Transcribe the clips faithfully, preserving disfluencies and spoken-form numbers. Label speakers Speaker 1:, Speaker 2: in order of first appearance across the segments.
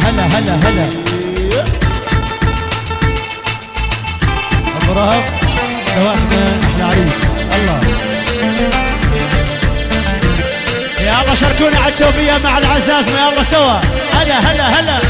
Speaker 1: هلا هلا هلا ابراهيم سواقنا العريس الله. يا الله شاركونا على التوبية مع العزاز ما يلا سوا. هلا هلا هلا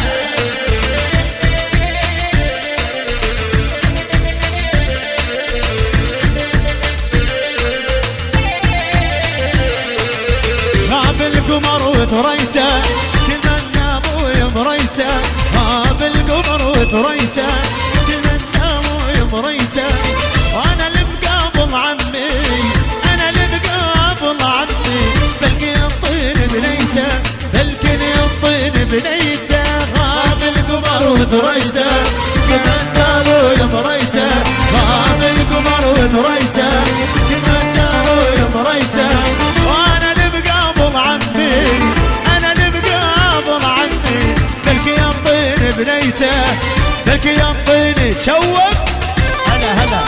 Speaker 1: غاب القمر وثريته كل من نام ويمريته. غاب القمر وثريته كل من نام ويمريته. وانا اللي مقابل عمي انا اللي مقابل عمي بلقي الطين بنيته بلقي الطين بنيته. غاب القمر وثريته كل من نام ويمريته. غاب القمر وثريته كل من نام ويمريته. وانا اللي مقابل عمي انا اللي مقابل عمي بلقي الطين بنيته بلقي الطين تشوق. هلا هلا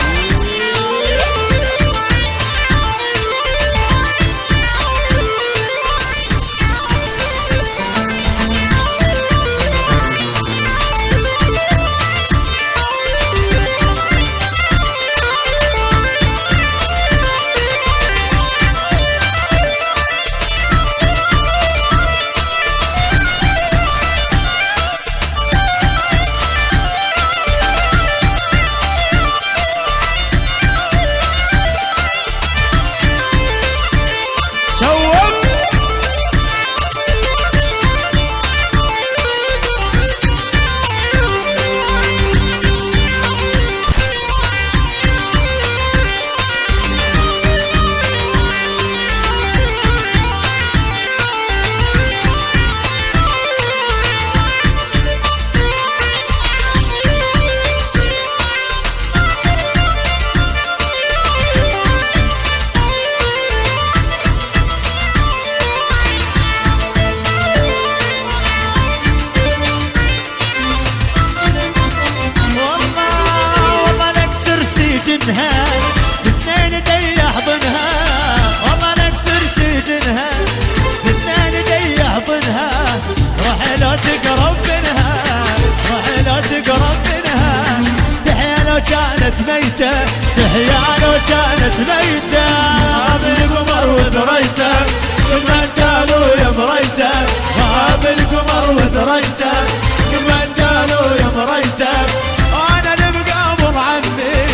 Speaker 1: سجنها باثنين دي يحضنها. والله نكسر سجنها باثنين دي يحضنها. روح لو تقرب منها روح لو تقرب منها. تحيا لو كانت ميتة تحيا لو كانت ميتة. غاب القمر وثريته كمن قالوا يا مريته. غاب القمر وثريته كمن قالوا يا مريته. وانا اللي مقابل عمي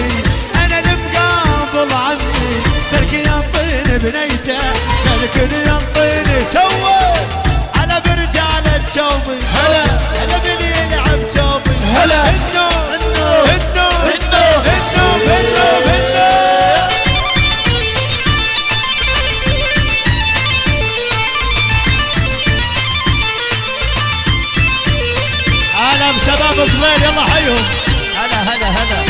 Speaker 1: عمي تركي الطين بنيته تركي الطين شوق على برجال الشوبي. هلا هلا بلي يلعب شوبي. هلا انو انو انو انو انو انو انو عالم شباب الطليل يلا حيهم. هلا هلا هلا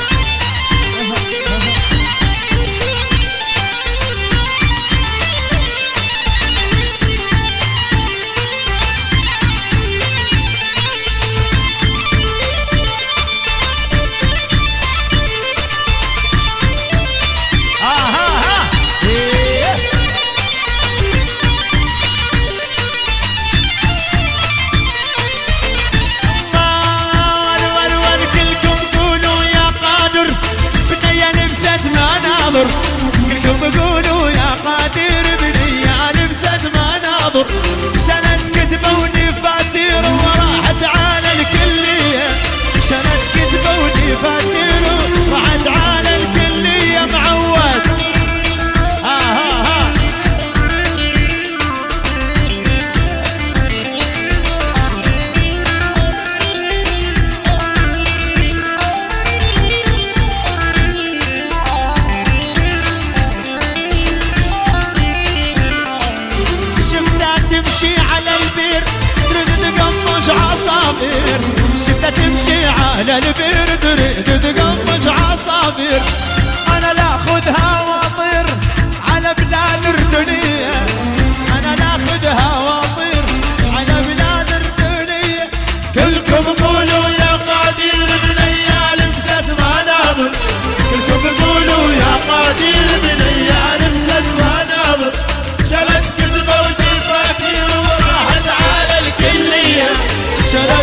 Speaker 1: كلكم قولوا يا قادر بنية لبست مناظر. سنة كتبوني فاتير وراحت على الكلية. سنة كتبوني فاتير وراحت على الكلية معود. ها ها ها شفتها تمشي على البير تريد تقمش عصافير. انا لا اخذها واطير على بلاد اردنيه. انا لا اخذها واطير على بلاد اردنيه. كلكم قولوا يا قادر بنيه لبست مناظر. كلكم قولوا يا قادر بنيه لبست مناظر. شلت كذبه ودفاتير وراحت على الكليه. شلت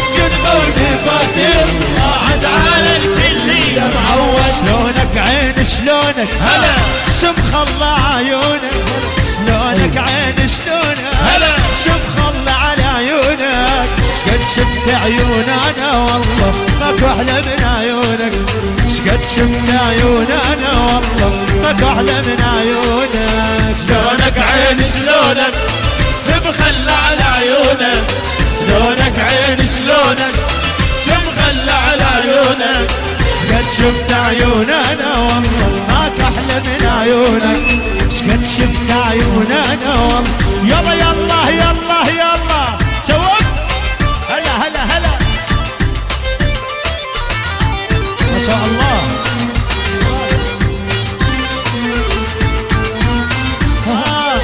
Speaker 1: عيونك
Speaker 2: هلا
Speaker 1: شمخلى عيونك شلونك عين شلونك
Speaker 2: هلا
Speaker 1: شمخلى على عيونك شقد شفت عيوننا والله ماكو احلى من عيونك شقد شفت عيوننا والله ماكو احلى من عيونك
Speaker 2: شلونك عين شلونك تبخلى على عيونك شلونك عين شلونك تبخلى على عيونك
Speaker 1: شقد شفت عيوننا والله ماك احلى من عيونك شقد شفت عيوننا والله يلا يلا يلا يلا شوف هلا هلا هلا ما شاء الله آه.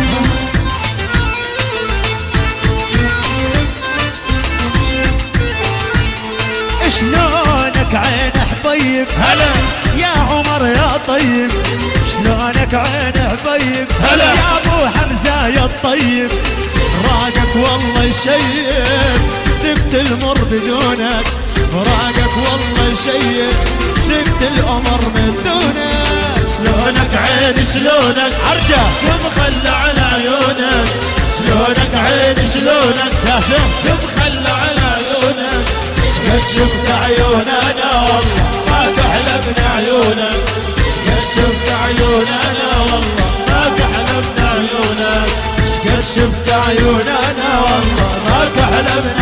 Speaker 1: شلونك عين حبيب
Speaker 2: هلا
Speaker 1: يا عمر يا طيب شلونك عين حبيب
Speaker 2: هلا
Speaker 1: يا ابو حمزه يا الطيب فراقك والله يشيب ذقت المر بدونك فراقك والله يشيب ذقت الامر من دونك
Speaker 2: شلونك عين شلونك
Speaker 1: ارجع
Speaker 2: تبخلى على عيونك شلونك عين شلونك
Speaker 1: جاسم
Speaker 2: تبخلى على عيونك
Speaker 1: شقد شفت عيوننا والله
Speaker 2: ما تحلى من عيونك
Speaker 1: شقد شفت عيوننا والله
Speaker 2: ما تحلى من عيونك
Speaker 1: شقد شفت عيوننا والله ما احلى من